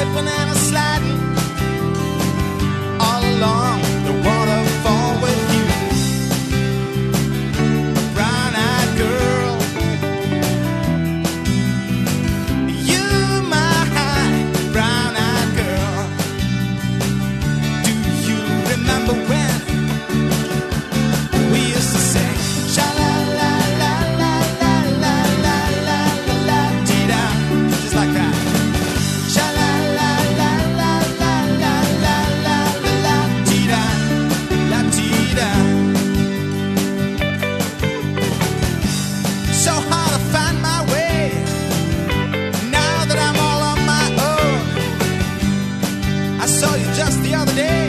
slipping and a sliding all along the waterfall with you, brown-eyed girl. You, my brown-eyed girl. Do you remember when we used to sing sha la la la la la la la la la la dee da, just like that. Sha la la la la la la la la la la dee da, la dee da. So hard to find my way now that I'm all on my own. I saw you just the other day.